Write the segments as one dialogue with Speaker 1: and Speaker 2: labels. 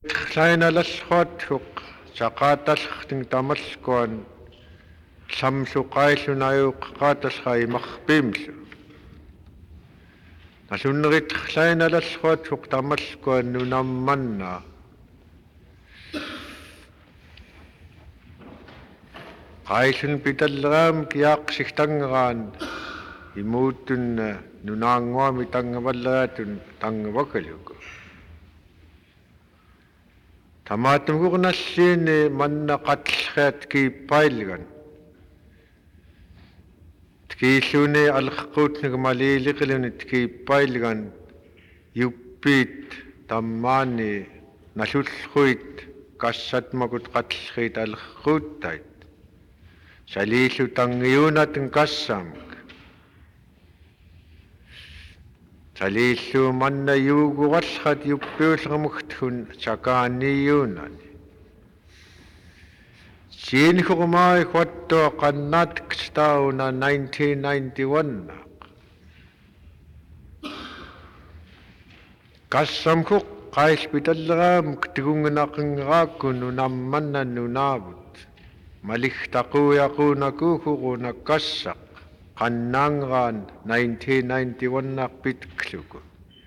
Speaker 1: Tlaiналлхуатхуq saqaatallerting tamalkuan samsuqaillunayuqqaatallra imarpiimlu nasunnerit tlaiналлхуатхуq tamalkuan nunammanna qaillun pitalleraam kiaaqsigtangeraan imuuttunna nunaanguami tangavalleraatun tangavakaluku Tamaatumuqnalliini manna qatlleat kiippailgan tkiilluni allerquutnik maliiliqiluni tkiippailgan yuppiit tammaani nallullruit kassatmakut qatllriit allerquuttait saliillu tangiunatun kassamak Saliillu manna yuugurallat yuppiullermugtun sakaaniiyuunani Siinhurmaai huattua qannaatiqstauna 1991 Kassamhuq qaillpitalleraamuk tigungnaqingeraakun nunammanna nunaavut maligtaquuyaquunakuuhuruna kassaq qannaangeraan 1991 pitkluku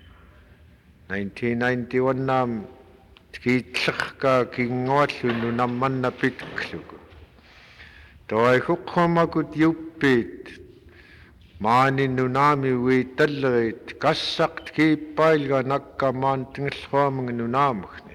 Speaker 1: 1991 tkiitlerkaa kinguallu nunammanna pitkluku toihuqqamakut yuppiit maani nunaami uitallerit kassaq tkiippailga nakkammaantingerluamunga nunaamugni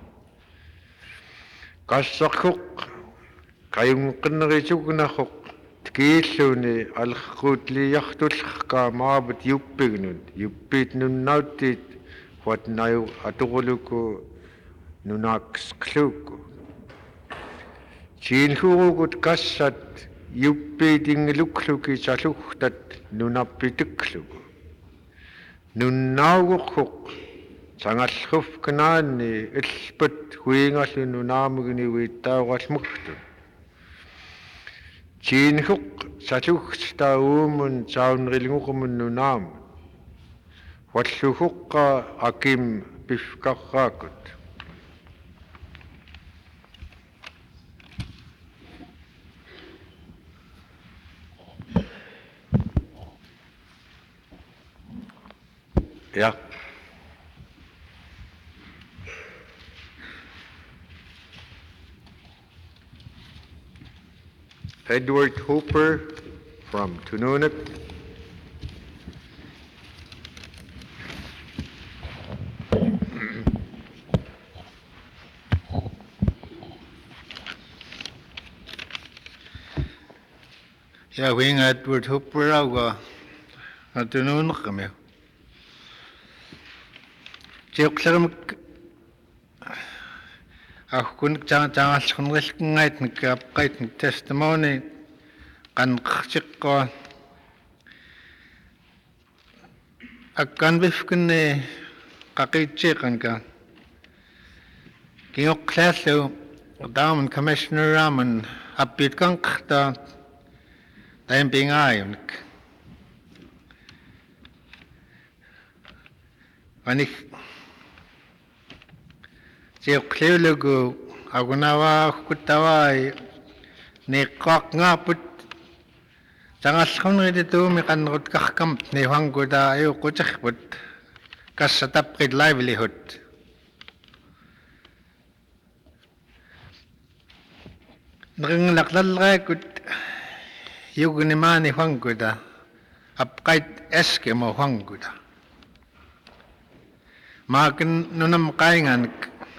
Speaker 1: kassaqhuq kayunqinnerisugnahuq Tkiilluni allerquutliartullerkaa maavut yuppignun yuppiit nunnauttiit huatnayu atuquluku nunaaqsqluuku Siinhurugut kassat yuppiit ingilukluki salugtat nunappitikluku Nunnauguqhuq sangallrufknaanni illput huingallu nunaamugni uittauralmugtun Siinhuq salugstauumun saunrilnguqumun nunaamun walluhuqqa akim pifkarraakut Ja Edward Hooper from Tununak.
Speaker 2: Ja, wing Edward Hooper auga Tununak kami. Tiuqlermak Ahkun jangalsqunrilkingait nikapqait testimony qanqartiqqua akkanvifkinni qaqiitsiiqanka kingoqqlaallu daamun commissioneraamun appiitkanqarta taimpingaayunik anik Tiuqliulugu agunawaaqqutawai niqqaaqngaaput sangalqunrituumi qannerutkarkamt nihuanguta ayuqquterput kassatapqit livelihood Neringlaqlallerakut yugnimaani huanguta apqait eskimo huanguta Maakin nunam qainganik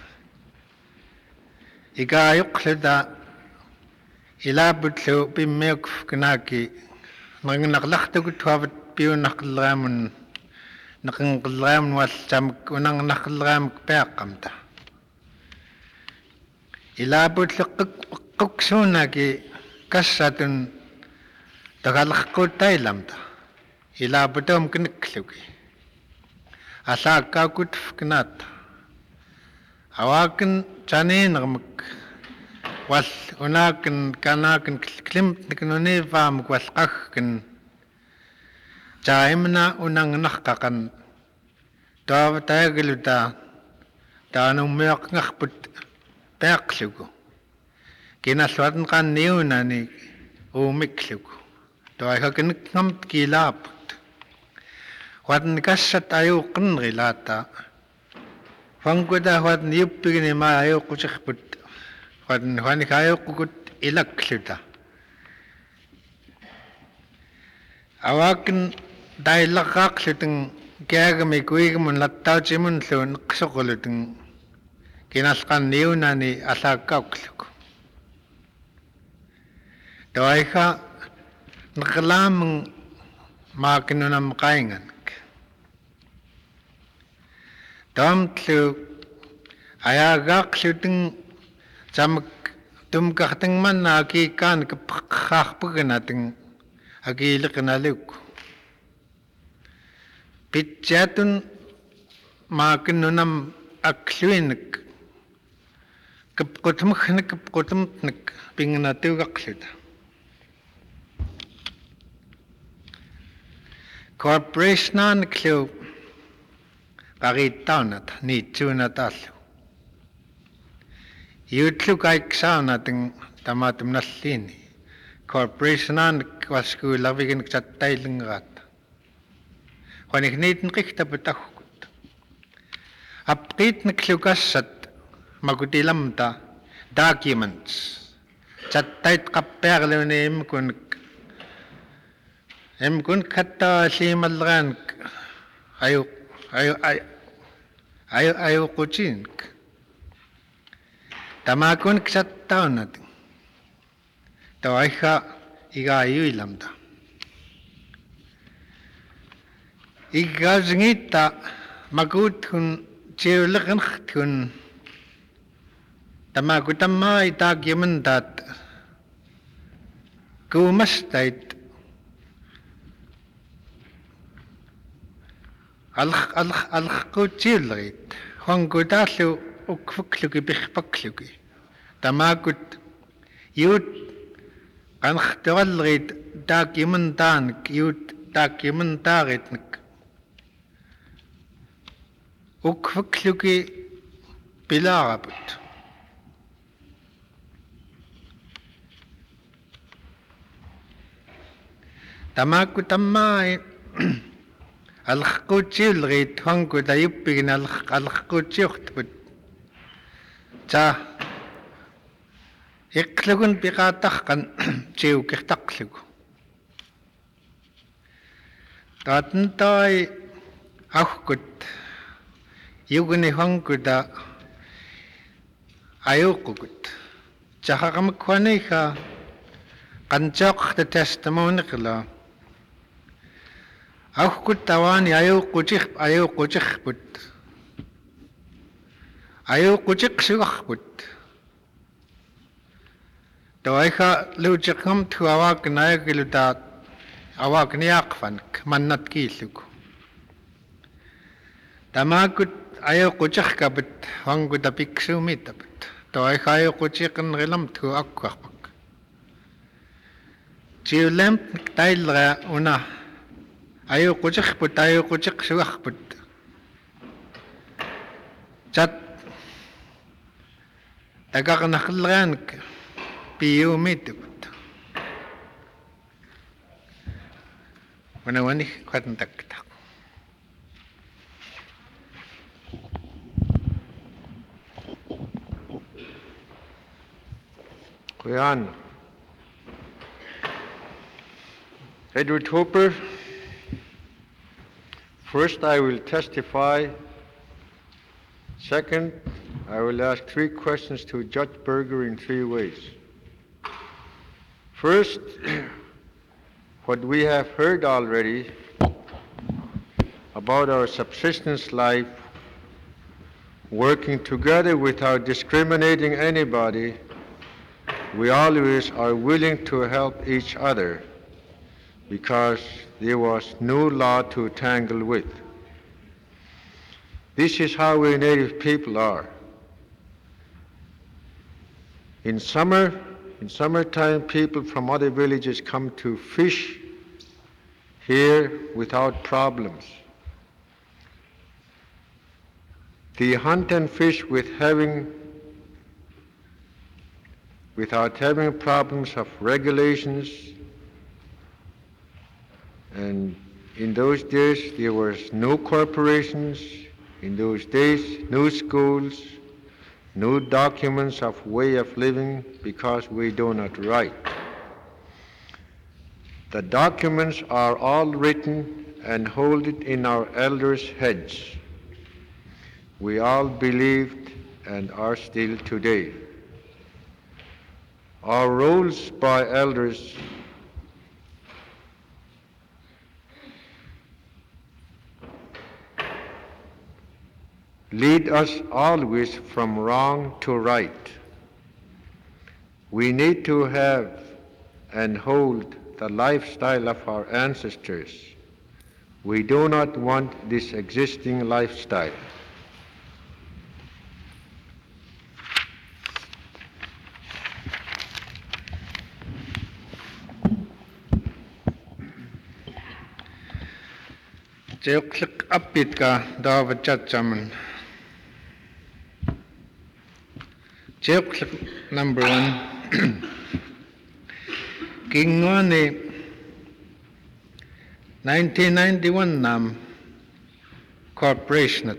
Speaker 2: Ikayuqluta ilabutlu pimmeuk knaaki neringlaqlartukut huavat piunaqilraamun naqinqilraamun wallamuk unarnaqilraamuk peaqqamta ilabutlu qiqsuunaki kassatun tagalarquuttailamta ilabutum knikkluki Alaakkaakut knaata awaakin Chaniinermuk wal unaakin kanaakin klimt niknuniivaamuk walqagkin Chaimna unangnarqaqan taavatajagaluta таануммиақнгарпут пеақлугу киналлуатен қанниунани уумиклугу тоайхакиннgamт килааппут хуатн кассат аюуққиннерилаата фангуда хуатн юппигини ма аюуққутерпут хуатн хуаникааюуққукут илакклута аваакин дайлаққаақлутен каагами куигмун латтаутимун луун эққисоқулутен киналқанниунани алааккаукклуку тоайха нақламун маакинунам қаинганк тамтлу аяагаақлутен замк тумкартангманна акикаан капққарпугнатен агиилеқиналук питчатун маакиннунам аклуинник капқутмхник капқутмтник пингнатугақлута corporation клу париттаунат нитсуунатааллу ютлукайксаунатин тамаатумналлиини corporation кваскуулавигин чаттайлингераат хонигнитэн қихтапутаггут апқитник лукассат макутиламта documents чаттайт қаппеарлуни эмкун каттааллиималлераанк аю кучинк тамакун ксаттаунат тоайха игааюиламда игазнгита макуутхун чиулеқнхтхун тамакутаммаа итаакимандат куумастайт алхқутсиуллерит хонгутааллу укфуклуги пихпаклуги тамаакут юут канхтераллерит таакимантааник юут таакимантааритник укфуклуги пилаарапут тамаакут таммаа алхқутсиуллерит хонгу таюппигин алхқутсиортпут та иқлугун пиқаатарқан тиукертақлугу таатнтай ахкут югни хонгуда аюққукут чахақамаккуаниха қанчаақта тестамониқла ахкут тавани аюққутиқпут аюққутиқсуарпут тоайха луутиққам туаваакнаягилутаат аваакниаақфанк маннат кииллуку тамаакут аюққутиқкапут вангута пиксуумиттапут тоайха аюққутиққинрилам ту аккуарпак тиулэмп тайлера уна аюққутиқпут аюққутиқсуарпут чат тагаарнахлераанк пиумитпут ванавани хатнтакта
Speaker 1: Kuyan. Edward Hooper. First, I will testify. Second, I will ask 3 questions to Judge Berger in 3 ways. First, what we have heard already about our subsistence life, working together without discriminating anybody, we always are willing to help each other because there was no law to tangle with. This is how we native people are. In summertime, people from other villages come to fish here without problems. The hunt and fish without having problems of regulations, and in those days there was no corporations, in those days no schools, no documents of way of living because we do not write. The documents are all written and hold it in our elders' heads. We all believed and are still today. Our roles by elders lead us always from wrong to right. We need to have and hold the lifestyle of our ancestors. We do not want this existing lifestyle.
Speaker 2: Click upbeat ka dawa chat chaman. Click number 1. Kingwani 1991 nam corporation at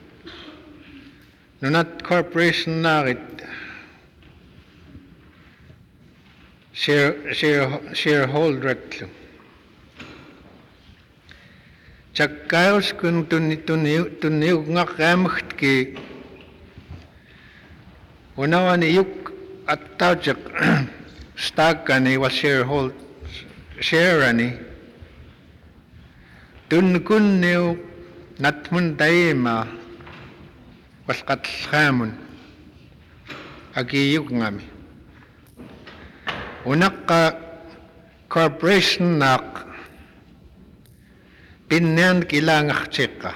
Speaker 2: nunat corporation narit shareholder Chakkaus kun tuniu ngakamuht ki unawani yuk at taujak stakani was shareani tun kun niu natmun daima was katlhamun agi yuk ngami unakka corporation nak Pinyan kilangak cheka.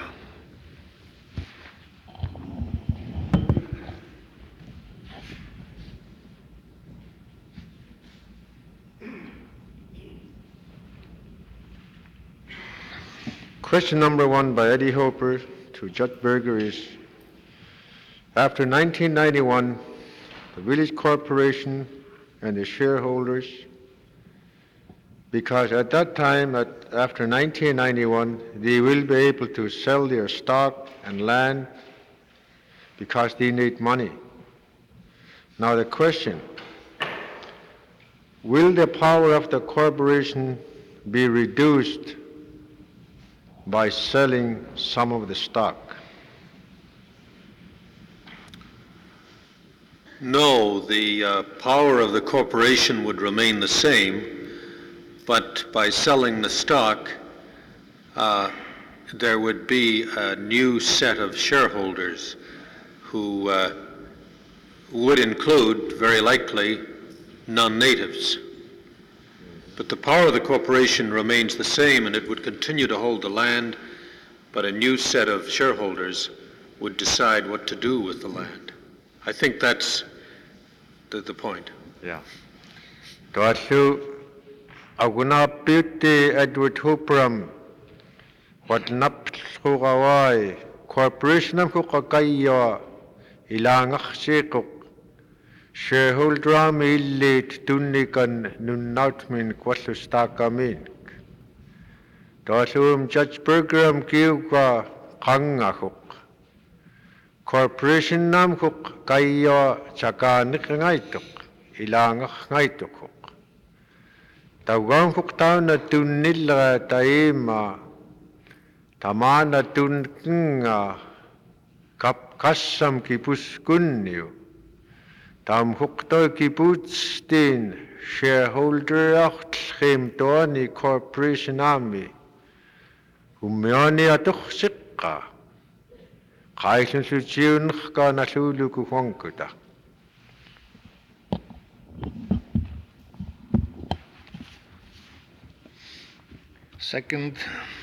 Speaker 1: Question number 1 by Eddie Hopper to Judge Berger is, after 1991, the village corporation and the shareholders, because at that time, after 1991, they will be able to sell their stock and land because they need money. Now the question, will the power of the corporation be reduced by selling some of the stock?
Speaker 3: No, the power of the corporation would remain the same. But by selling the stock, there would be a new set of shareholders who would include, very likely, non-natives. But the power of the corporation remains the same, and it would continue to hold the land, but a new set of shareholders would decide what to do with the land. I think that's the point.
Speaker 1: Yeah. Aguna Piti Edward Hopram, what Napsugawai, Corporation of Kukakaya, Ilangak Shekuk, shareholder illit Tunikan Nunautmin Kwasustakamin. Dasum Judge Bergram Kiuka Kangakuk. Corporation Namkuk Kaya Chakanik Ngaituk, Ilangak Ngaitukuk. Tawang kuktaw na tunila taima tamana tunga kapkasam kipus kunyo tam kuktaw kiputstin shareholder achtlim toani corporation ami humyani atuksikka kaisin sutsiun ka nasulu kuhongkuta.
Speaker 2: Second,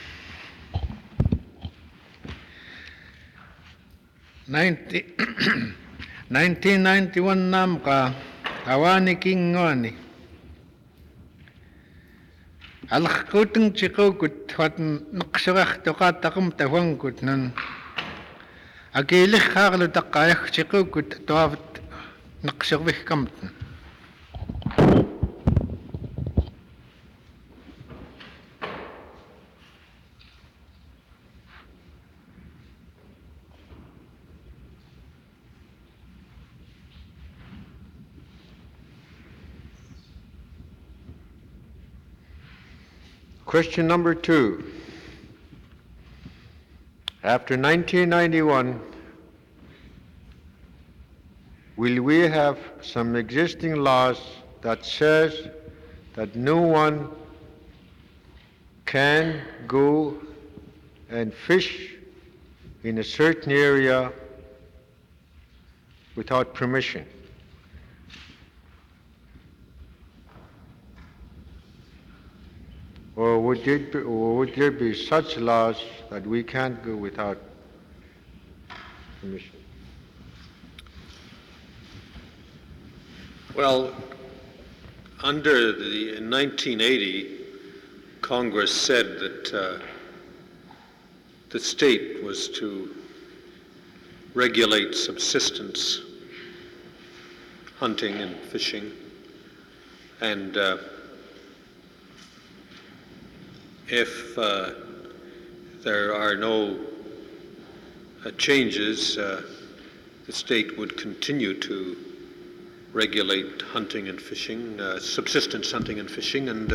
Speaker 2: 1991 nam ka awani kingwani. Alakuteng chikokut wat naksurah toka takum tawangkut nun Акиилиххаарлу таққаягтиқуккут туават неқсервигкамтан.
Speaker 1: Question number 2. After 1991, will we have some existing laws that says that no one can go and fish in a certain area without permission? Or would there be such laws that we can't go without permission?
Speaker 3: Well, in 1980, Congress said that the state was to regulate subsistence hunting and fishing, and if there are no changes, the state would continue to regulate hunting and fishing, subsistence hunting and fishing, and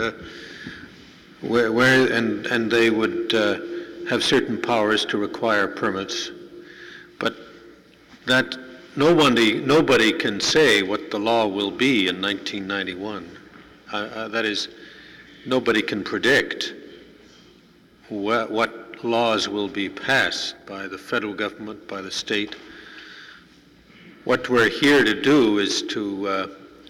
Speaker 3: and they would have certain powers to require permits. But that nobody can say what the law will be in 1991. That is, nobody can predict what laws will be passed by the federal government, by the state. What we're here to do is to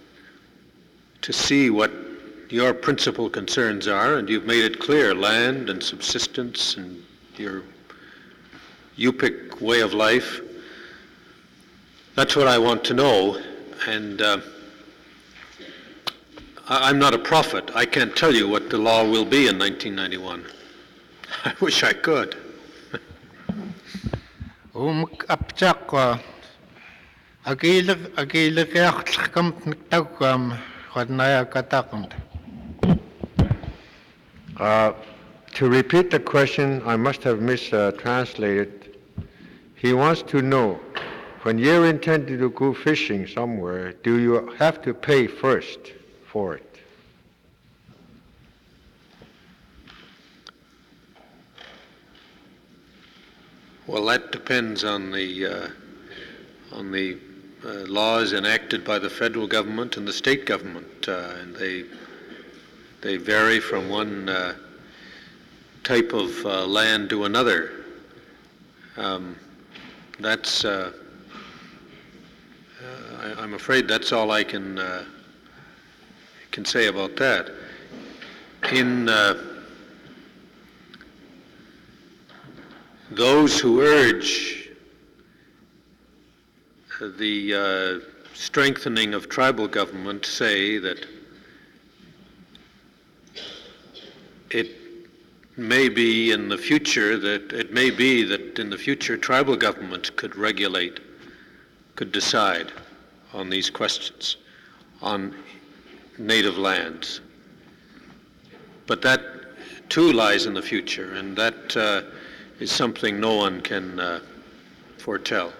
Speaker 3: see what your principal concerns are, and you've made it clear: land and subsistence and your Yupik way of life. That's what I want to know, and I'm not a prophet. I can't tell you what the law will be in 1991. I wish I could.
Speaker 2: Apchaqqa акиилериартлеркамт нактаггаама ханнаякатақамт.
Speaker 1: To repeat the question, I must have mistranslated. He wants to know, when you're intending to go fishing somewhere, do you have to pay first for it?
Speaker 3: Well, that depends on the laws enacted by the federal government and the state government, and they vary from one type of land to another. That's I'm afraid that's all I can say about that. In those who urge the strengthening of tribal government say that it may be in the future that in the future tribal governments could decide on these questions on native lands. But that too lies in the future, and that is something no one can foretell.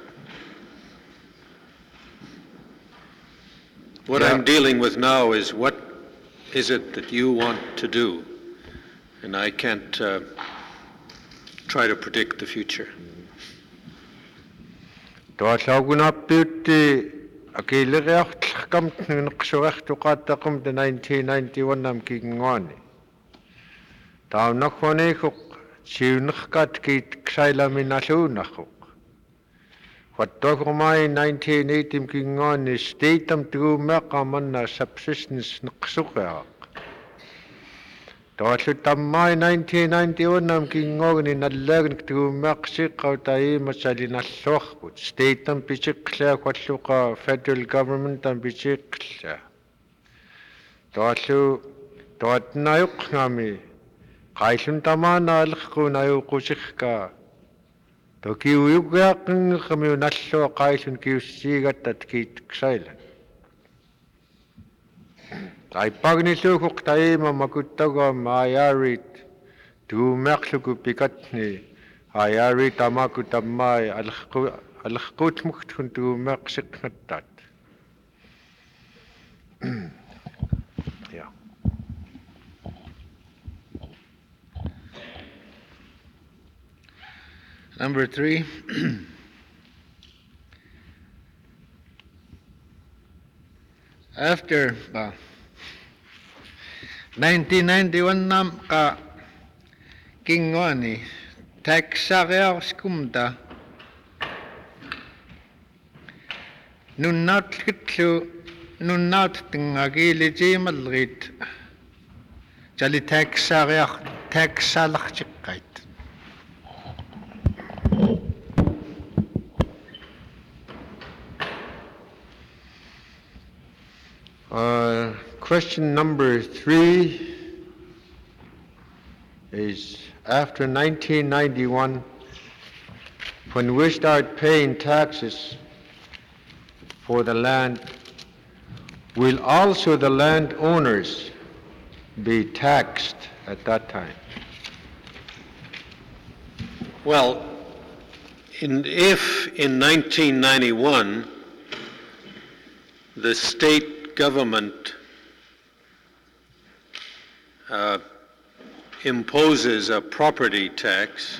Speaker 3: What I'm dealing with now is what is it that you want to do, and I can't try to predict the future.
Speaker 1: Акилериартлеркамт неқсуартуқааттақум 1991 нам кигнгуани. Тауннакванихуq сиунеркат кит ксайламиналуунарруq. Ваттогормай 1980 кигнгуани стейтам туумеқаманна subsistence неқсуқеақ. Тааллу таммай 1991 нам кигнгуани наллагник туумеқсиққаутаимасалиналлуарпут. Стейтам пичиқлаа кваллуқа federal government там пичиқлаа. Тааллу таатнааюқнгами қайлун тамаанаалерқун аюуқусирка Tokiuyugaaqin kami nallo qaisun kiussiigattat kiitksaila. Tai pagnilluukuq taima makuttaga maayarit tuumeqluku pikatni ayarit amaku tammai alqutmuktun tuumeqsiqnattat. Yeah.
Speaker 2: Number 3. After 1991 nam ka kingwani taxarearskumta nunnaut tingagilitimalrit jali taxalarchiqqait.
Speaker 1: Question number 3 is after 1991, when we start paying taxes for the land, will also the landowners be taxed at that time?
Speaker 3: Well, if in 1991 the state government imposes a property tax,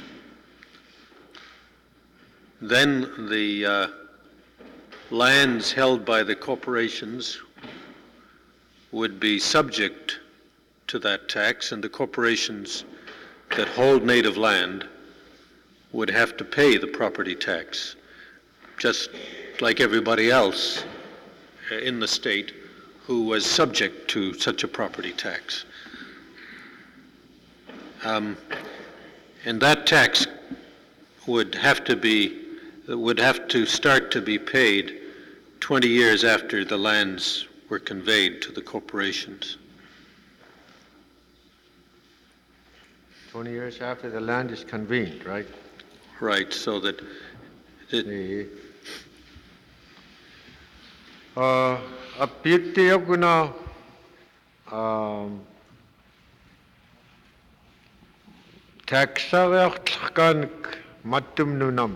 Speaker 3: then the lands held by the corporations would be subject to that tax, and the corporations that hold native land would have to pay the property tax, just like everybody else in the state who was subject to such a property tax. And that tax would have to start to be paid 20 years after the lands were conveyed to the corporations.
Speaker 1: 20 years after the land is convened, right?
Speaker 3: Right, so that
Speaker 1: apyuttiyaguna taxareartlaqanik mattumnunam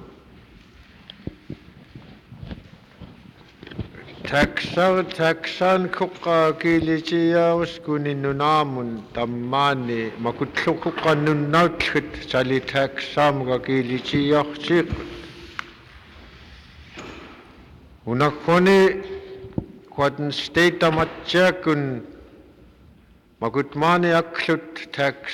Speaker 1: taxan kuqa kilitiyaus kuninnunamun tammani makutlukuqannunnautlut sali taxamuga kilitiyartiiqut unakkoni quaten state amatjakun makutmani aklut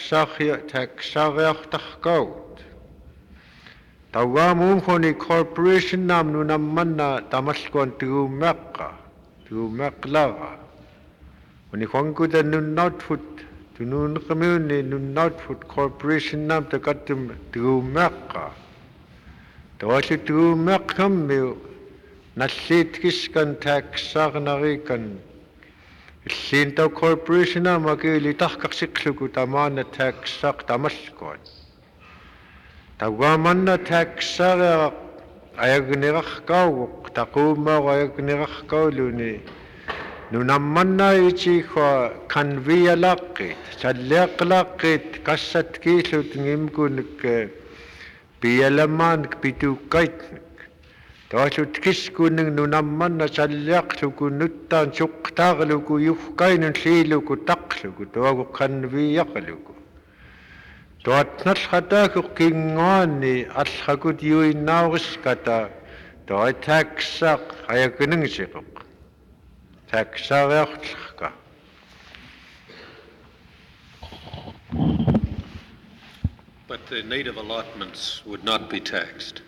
Speaker 1: taxareartarkaut Tawamun koni corporation nam nunammanna tamalkuan tuumeqlaga. Wani kwankuta nunnautfut tunun community nunnautfut corporation nam takatum tuumeqqa. Tawashu tuumeqqammiu nalliitkiskan taxaarnarikan illiinta corporation nam akili tahqaqsiqluku tamaana taxaaq tamalkuan. Tawamanna taxareaq ayagnirarkauq taquummaaq ayagnirarkauluni nunammanna ichiqa kanvialaqqit salliaqlaqqit kassatkiillut ngimkunik pialamank pituuqqaitnik tawasut kiskuning nunammanna salliaqluku nuttaan suqtaarluku yuhkainun liiluku taqluku tawagu kanviaqluku Toatnalxatakuq kinguani allakut yuinnauriskata toi taxaq ayakuningsiquq taxareartlqa
Speaker 3: But the native allotments would not be taxed.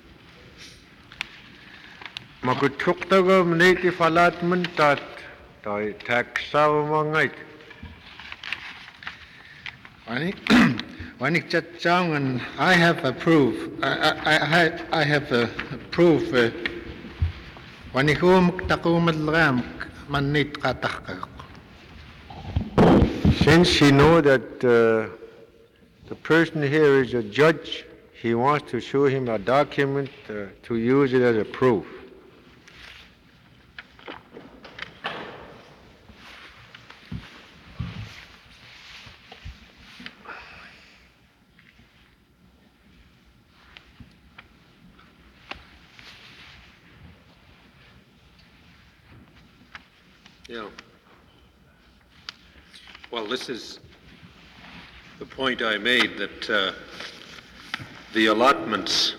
Speaker 1: Makutluqtagum native allotment tat toi taxaumangait
Speaker 2: Wanik chatchaungan, I have approved. I have approved. Wanikum takumadram manit kataqaq.
Speaker 1: Since you know that the person here is a judge, he wants to show him a document to use it as a proof.
Speaker 3: Yeah. Well, this is the point I made, that the allotments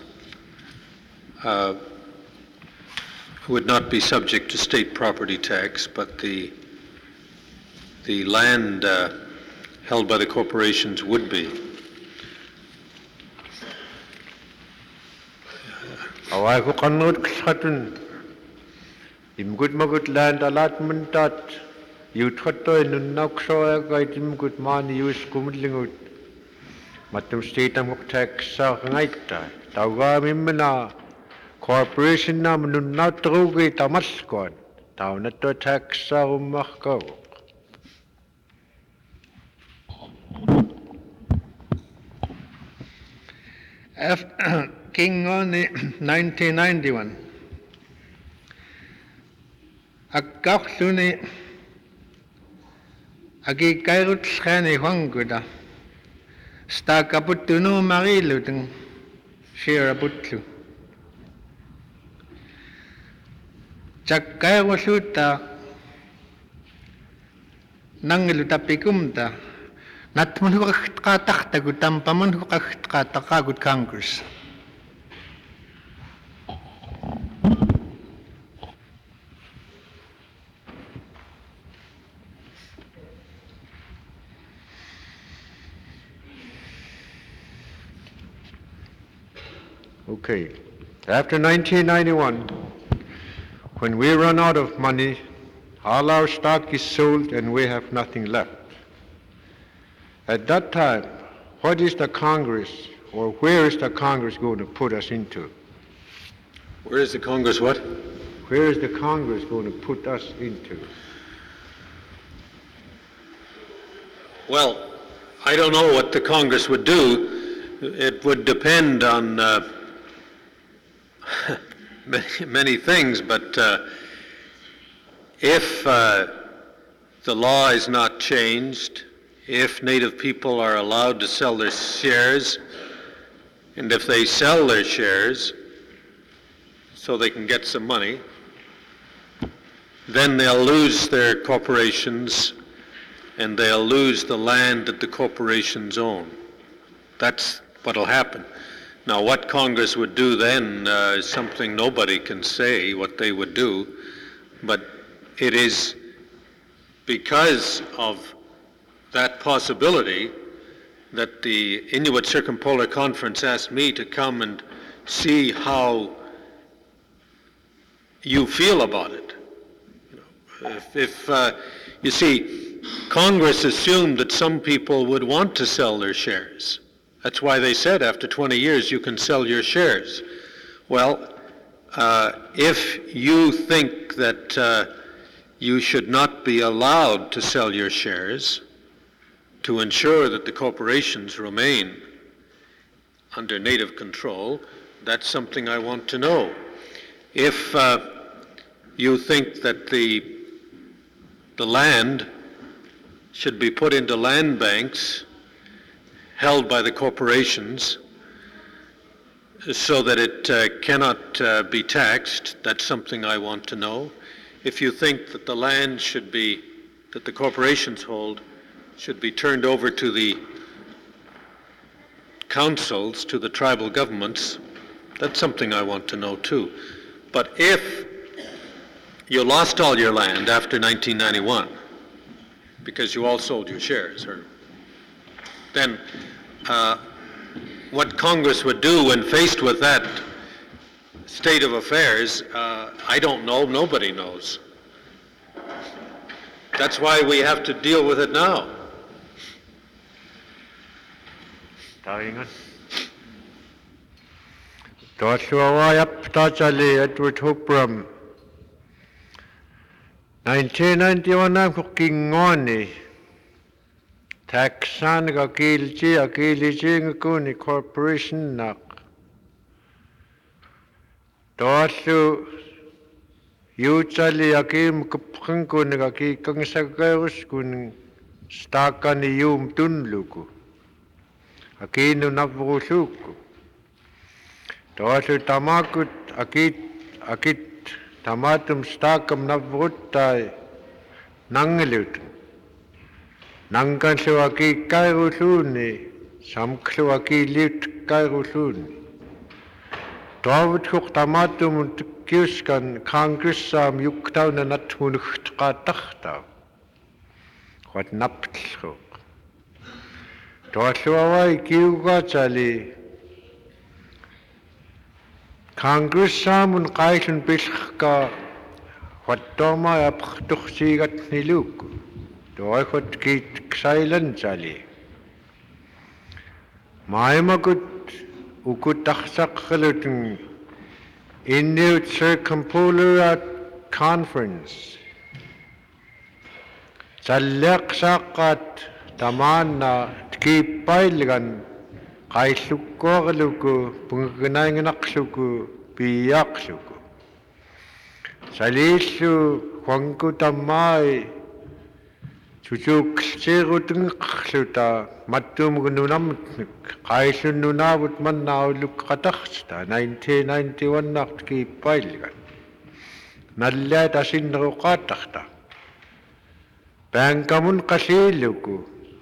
Speaker 3: would not be subject to state property tax, but the land held by the corporations would be.
Speaker 1: Awai ko kanut ksatun imgut magut land allotment dat yuthatto nunnakso ga imgut man use kumlingut matum state am tax sa ngaita tawga mimna corporation nam nunnatrugi tamaskon tawnatto tax sa ummakko.
Speaker 2: King on 1991. Akkausluni agi kairut schani hanguda. Sta kaputunu mariluteng shira putlu. Chakkairusluta nangiluta pikumta. Natmun hukakta takta gutam pamun hukakta takagut Congress.
Speaker 1: Okay. After 1991, when we run out of money, all our stock is sold and we have nothing left. At that time, what is the Congress, or where is the Congress going to put us into?
Speaker 3: Where is the Congress what?
Speaker 1: Where is the Congress going to put us into?
Speaker 3: Well, I don't know what the Congress would do. It would depend on many things, but if the law is not changed, if Native people are allowed to sell their shares, and if they sell their shares so they can get some money, then they'll lose their corporations and they'll lose the land that the corporations own. That's what'll happen. Now, what Congress would do then is something nobody can say what they would do, but it is because of that possibility that the Inuit Circumpolar Conference asked me to come and see how you feel about it. If you see, Congress assumed that some people would want to sell their shares. That's why they said after 20 years you can sell your shares. Well, if you think that you should not be allowed to sell your shares to ensure that the corporations remain under Native control, that's something I want to know. If you think that the land should be put into land banks held by the corporations so that it cannot be taxed, that's something I want to know. If you think that the land should be, that the corporations hold, should be turned over to the councils, to the tribal governments, that's something I want to know too. But if you lost all your land after 1991 because you all sold your shares, then what Congress would do when faced with that state of affairs, I don't know, nobody knows. That's why we have to deal with it now.
Speaker 1: Taringan. Tosuawayap Tachali Edward Hupram. 1991 ang kukingoni. Taxan ka kilji akiliji ngakuni corporation nak Toallu yuutsali akim kupqankun aki kangsagaus kun stakani yum tunluku. Akinu navrusuku. Toallu tamakut akit tamatum stakam navruttai nangelut. Nangansu aki kairusuni samklu aki liut kairusuni. Toavut huk tamatum kiuskan kangrissam yuktauna natmunuhtqatahtav. Wat naptlhuk. Toalluawai kiugatsali kangrissamun qailun pilhka wattoma yapkhtukhsigat niluku. Toaikot kiit ksailan tsali. Maimakut ukutakhsaqalutun Inuit Circumpolar Conference. Tsalleqsaqat tamana tkipailgan qaillukkoorluku pungnaingnaqluku piyaqluku. Salillu huanku tammai Chuchuklchirutungqluta mattumugununamutnik qaillunnunaavut mannaulluqqataqsta 1991 naqtki pailgan nallaat asinneruqaataqta paankamun qaliiluku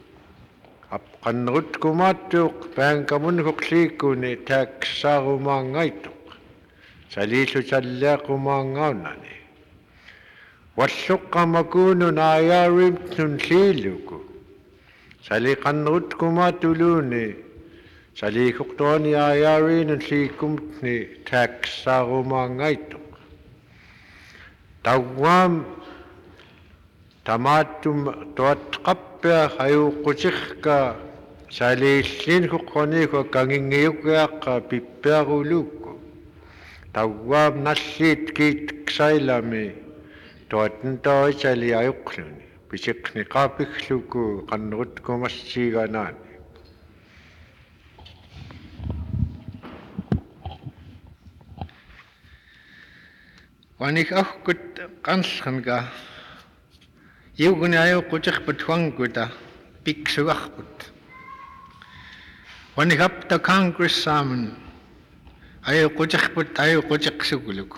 Speaker 1: apqannerutkumaattuuq paankamun huqliikuni taaksaarumaangaituq salillu salliaqumaangaunani Walluqqamakunun ayaarimtnun liiluku. Sali qannerutkumaatuluni sali huqtuani ayaarinun liikumtni taaksaarumaangaituq. Tawwaam tamaatum tuatqappia hayuqqutiqqa saliillin huqqaniku kangingiyuqiaqqa pippiaruluukku. Tawwaam nalliit kiitksailami Toatten toisali ayuqluni, pisiqni qaapikluku qannerutkumassiiganaani.
Speaker 2: Wanik ahkut qansqanka yuguni ayuqutiqput huankuta piksuaqput. Wanik apta Congress-saamun ayuqutiqsuguluku.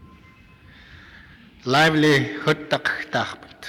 Speaker 2: Livelihood taqtaqput.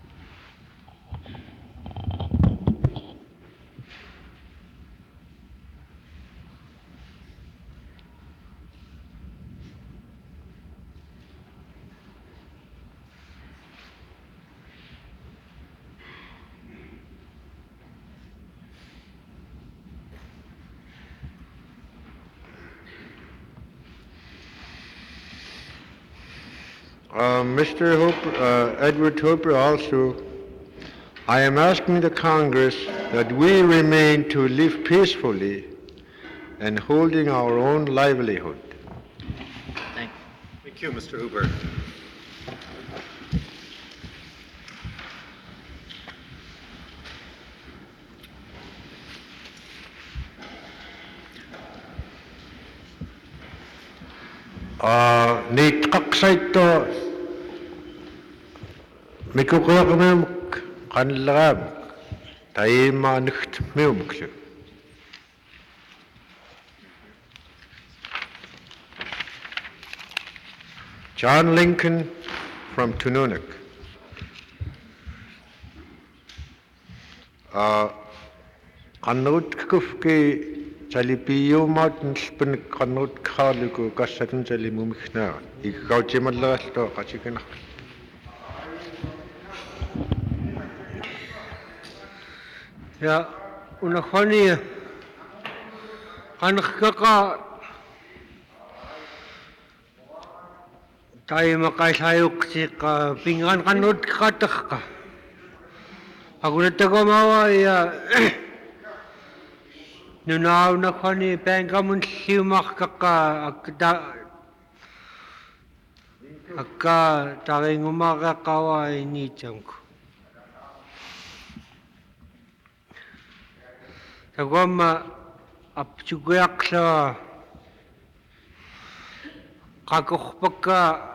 Speaker 1: Mr. Hooper, Edward Hooper also, I am asking the Congress that we remain to live peacefully and holding our own livelihood.
Speaker 3: Thank you, Mr. Huber.
Speaker 1: Niet qaqsaitto mikuqeermeemuk qanleraamuk taiimmaaniktmiumuklu. John Lincoln from Tununuk. Qannerutkufki Salipiyumaatun spinnik qannerutkraaluku kassatun salimumiknaa ikkautimallerallua qatikinaq.
Speaker 4: Ja unakhwani qanqaqa taimaqaisayuqsiqa pingan qannerutqataqqa aqunattagomawa ya Nunaaunakhwani paankamun liumarqaqqa akka taringumareqqawa iniitsamku. Taguamma apchukuaqla qakorpaka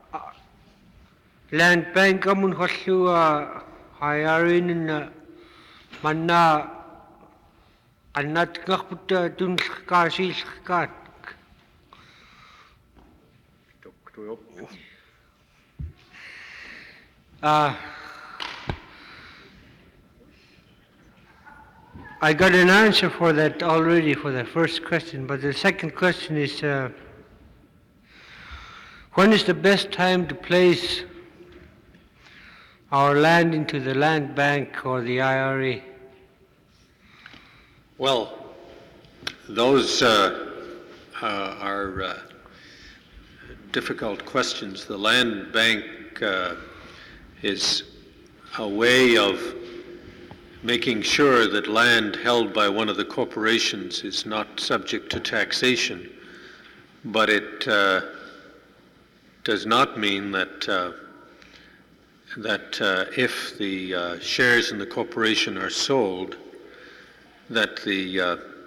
Speaker 4: land bank amun hollua hayarin manna annat ngarputta tunlkaasiillkaat I got an answer for that already for the first question, but the second question is when is the best time to place our land into the land bank or the IRA?
Speaker 3: Well, those are difficult questions. The land bank is a way of making sure that land held by one of the corporations is not subject to taxation, but it does not mean that if the shares in the corporation are sold, that the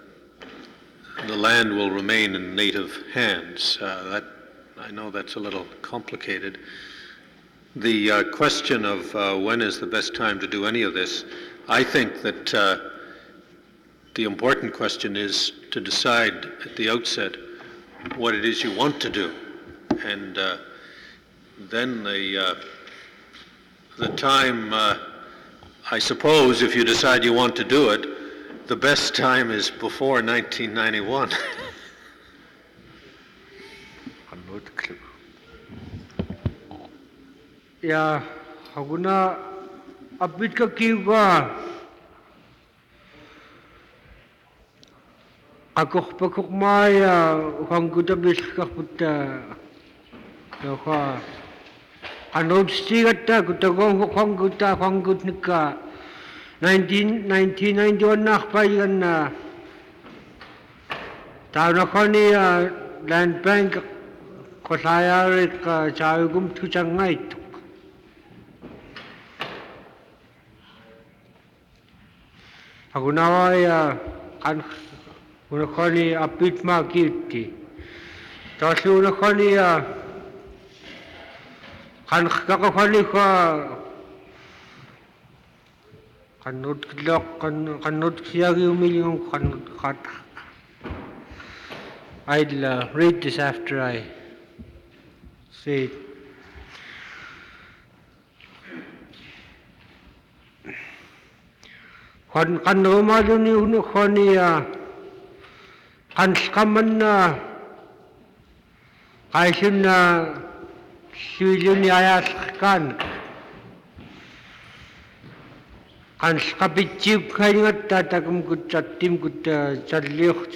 Speaker 3: land will remain in native hands. I know that's a little complicated. The question of when is the best time to do any of this, I think that the important question is to decide at the outset what it is you want to do, and then the time, I suppose, if you decide you want to do it, the best time is before 1991.
Speaker 4: Yeah, haguna abit ka kiwa pakok maya hanguta biskaputta yoha anod stigata kutagong hangutnika 1991 nakpayan na taunakoni land bank kosayarik chawigum tuchangait Agunawaya kan unakoni apit ma kirti. Tasu unakoni kan kakakoni ka kanut klok kanut siyagi umiling kanut kat. I'll read this after I say it. Kan rumado ni unukoni kan skaman na kaisin na silyo ni ayas kan skapitsip kaingat tatagum kutsatim kutsalyokht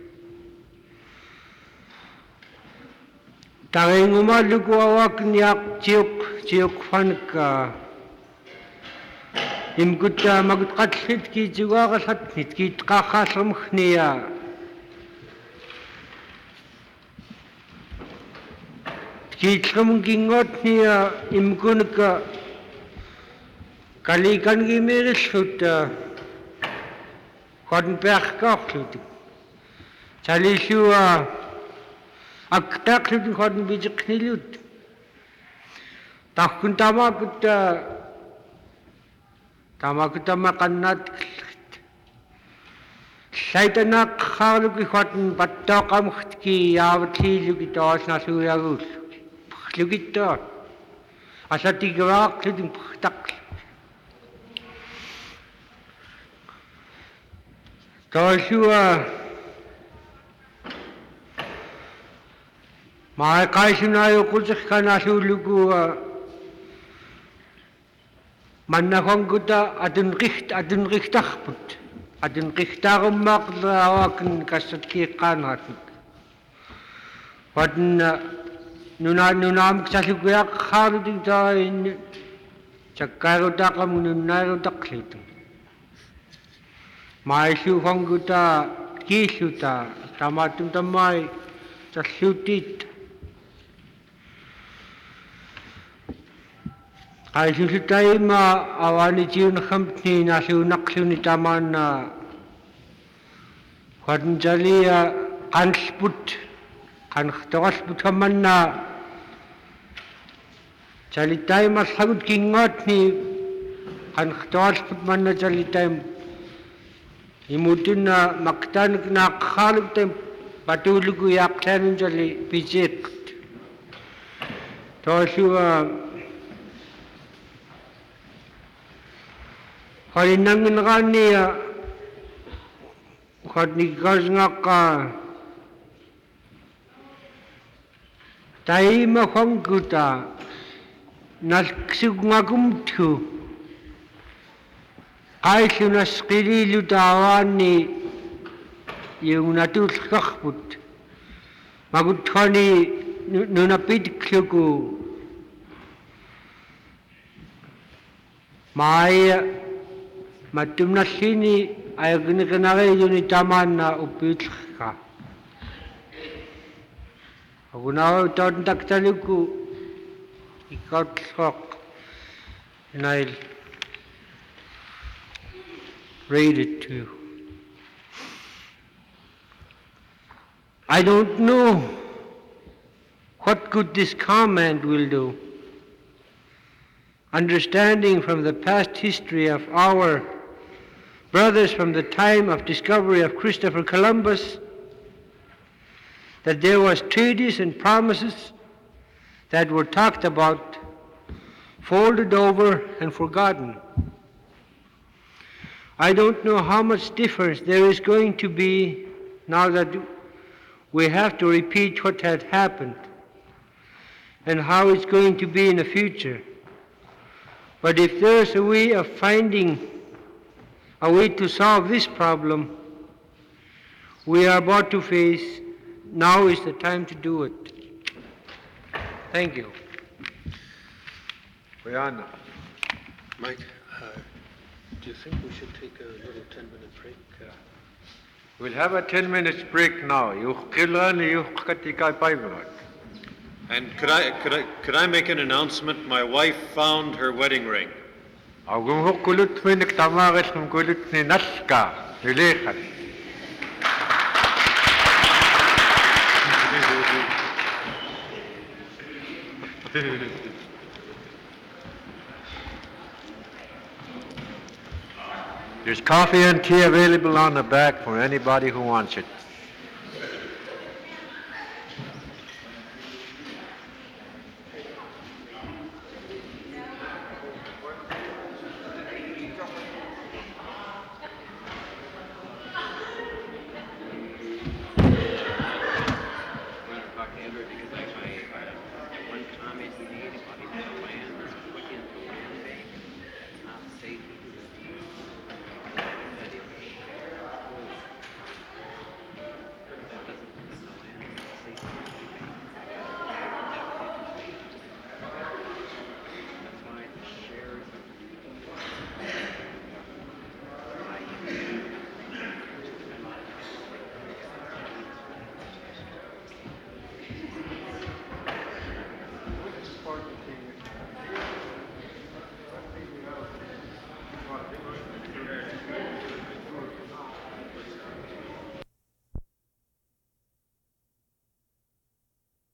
Speaker 4: taging umalugo awak niyak chiyok fanka Imgutta magutqatlit ki jugaaqallatnit ki tqaqqaallermugnia ki tlumgingotnia imgunka kalikan gimerillut qodnperqaarlut talisua aktaqlut qodn bijiqnilut taqkun tamakutta Tamakutama kannat Saitanak khaluki khotn pattaqamkhki yavatliluki toosnasuyagul lukitto asatigaaqlutin phtaq toosua maaqaisunayo qulsiqqanasulugu Mannahonguta adunrichtarbut adunrichtarummaaqlaawakin kassatkiiqqaanratnik wadn nunaamksaluguyaqqaalutin taain sakkaarutaqamu nunnaarutaqlut maisuhonguta kiilluta tamaatum tammai salluutiit Aisuutaima awani tiunakhamtni nasuunaqluni tamaana wadnjalia qansput kan khtoqalput kamanna chalitay mas hagut kingot ni kan khtoqalput manna chalitay imutin na maktan na khaluk tem patulugu yaktan jali pichet to siwa harinangin gani khatnikas ngaka taima khongkuta nalksugngagumthu aislunas qililu tawani yung natulkakput maguthani nunapidkluku maya matumnasini ayagnikanare yuni taman na upitlka agunaw tawad taktaluku ikatlok and I'll read it to you. I don't know what good this comment will do. Understanding from the past history of our brothers from the time of discovery of Christopher Columbus, that there was treaties and promises that were talked about, folded over and forgotten. I don't know how much difference there is going to be now that we have to repeat what had happened and how it's going to be in the future. But if there's a way of finding a way to solve this problem we are about to face, now is the time to do it. Thank you.
Speaker 1: Brianna.
Speaker 3: Mike, do you think we should take a little 10-minute break?
Speaker 1: We'll have a 10 minutes break now.
Speaker 3: And could I make an announcement? My wife found her wedding ring.
Speaker 1: There's coffee and tea available on the back for anybody who wants it.